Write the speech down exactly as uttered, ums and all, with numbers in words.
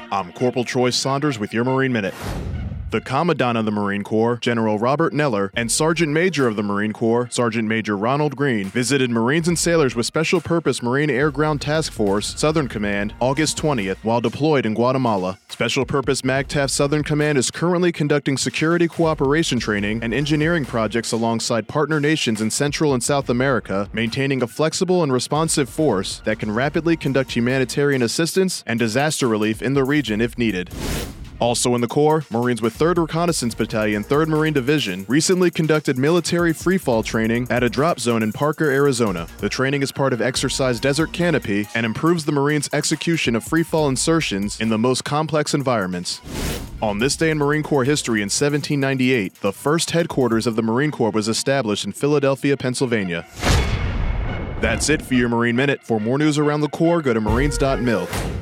I'm Corporal Troy Saunders with your Marine Minute. The Commandant of the Marine Corps, General Robert Neller, and Sergeant Major of the Marine Corps, Sergeant Major Ronald Green, visited Marines and sailors with Special Purpose Marine Air Ground Task Force, Southern Command, August twentieth, while deployed in Guatemala. Special Purpose MAGTF Southern Command is currently conducting security cooperation training and engineering projects alongside partner nations in Central and South America, maintaining a flexible and responsive force that can rapidly conduct humanitarian assistance and disaster relief in the region if needed. Also in the Corps, Marines with third Reconnaissance Battalion, third Marine Division recently conducted military freefall training at a drop zone in Parker, Arizona. The training is part of Exercise Desert Canopy and improves the Marines' execution of freefall insertions in the most complex environments. On this day in Marine Corps history in seventeen ninety-eight, the first headquarters of the Marine Corps was established in Philadelphia, Pennsylvania. That's it for your Marine Minute. For more news around the Corps, go to marines dot mil.